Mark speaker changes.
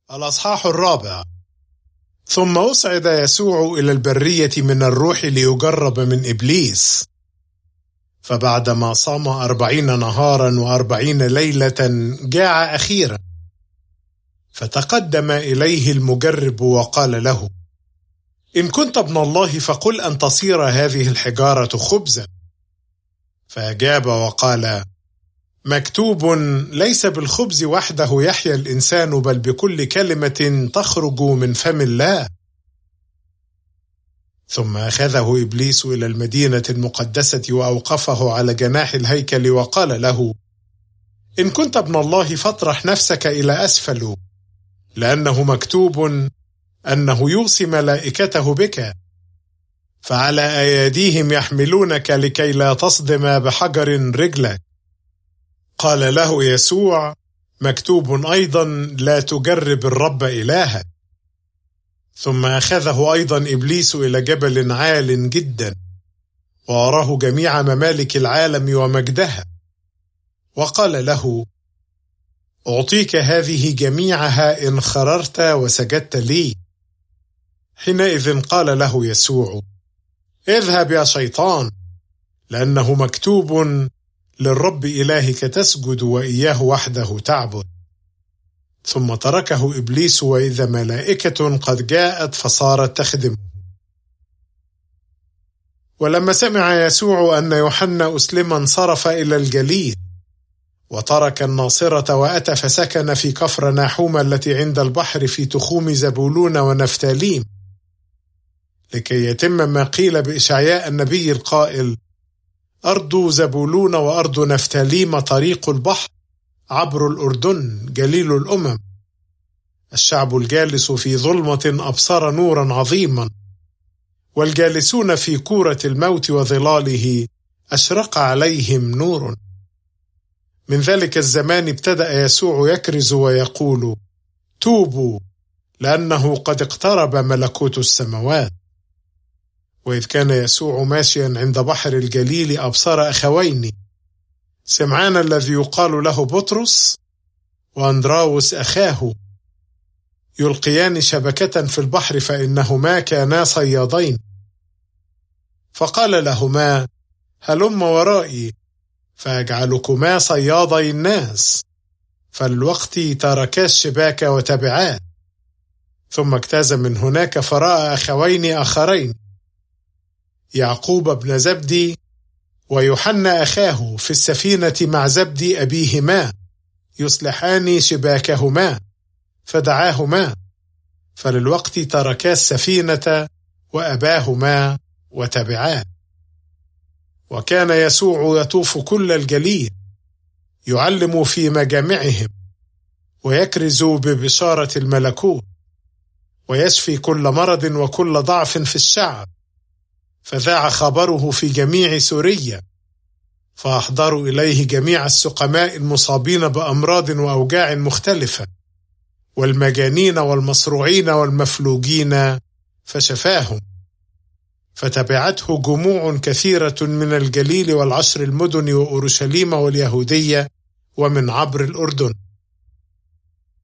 Speaker 1: الأصحاح 4. ثم أصعد يسوع إلى البرية من الروح ليجرب من إبليس. فبعدما صام 40 نهارا و40 ليلة جاع أخيرا، فتقدم إليه المجرب وقال له: إن كنت ابن الله فقل أن تصير هذه الحجارة خبزا. فأجاب وقال: مكتوب: ليس بالخبز وحده يحيا الإنسان بل بكل كلمة تخرج من فم الله. ثم أخذه إبليس إلى المدينة المقدسة وأوقفه على جناح الهيكل وقال له: إن كنت ابن الله فاطرح نفسك إلى أسفل، لأنه مكتوب أنه يوصي ملائكته بك، فعلى أيديهم يحملونك لكي لا تصدم بحجر رجلك. قال له يسوع: مكتوب أيضا: لا تجرب الرب إلهك. ثم أخذه أيضا إبليس إلى جبل عال جدا، وأراه جميع ممالك العالم ومجدها، وقال له: أعطيك هذه جميعها إن خررت وسجدت لي. حينئذ قال له يسوع: اذهب يا شيطان، لأنه مكتوب: للرب إلهك تسجد وإياه وحده تعبد. ثم تركه إبليس، وإذا ملائكة قد جاءت فصارت تخدمه. ولما سمع يسوع أن يوحنا أسلم انصرف إلى الجليل، وترك الناصرة وأتى فسكن في كفر ناحوم التي عند البحر في تخوم زبولون ونفتاليم، لكي يتم ما قيل بإشعياء النبي القائل: أرض زبولون وأرض نفتاليم طريق البحر، عبر الأردن جليل الأمم. الشعب الجالس في ظلمة أبصر نورا عظيما، والجالسون في كورة الموت وظلاله أشرق عليهم نور. من ذلك الزمان ابتدأ يسوع يكرز ويقول: توبوا، لأنه قد اقترب ملكوت السماوات. وإذ كان يسوع ماشيا عند بحر الجليل أبصر أخوين، سمعان الذي يقال له بطرس، وأندراوس أخاه، يلقيان شبكة في البحر فإنهما كانا صيادين. فقال لهما: هلم ورائي فأجعلكما صيادي الناس. فالوقت تركا الشباك وتبعاه. ثم اجتاز من هناك فرأى أخوين آخرين، يعقوب بن زبدي ويوحنا أخاه، في السفينة مع زبدي أبيهما يصلحان شباكهما، فدعاهما. فللوقت تركا السفينة وأباهما وتبعاه. وكان يسوع يطوف كل الجليل، يعلم في مجامعهم، ويكرز ببشارة الملكوت، ويشفي كل مرض وكل ضعف في الشعب. فذاع خبره في جميع سوريا، فأحضروا إليه جميع السقماء المصابين بأمراض وأوجاع مختلفة، والمجانين والمصروعين والمفلوجين، فشفاهم. فتبعته جموع كثيرة من الجليل والعشر المدن وأورشليم واليهودية ومن عبر الأردن.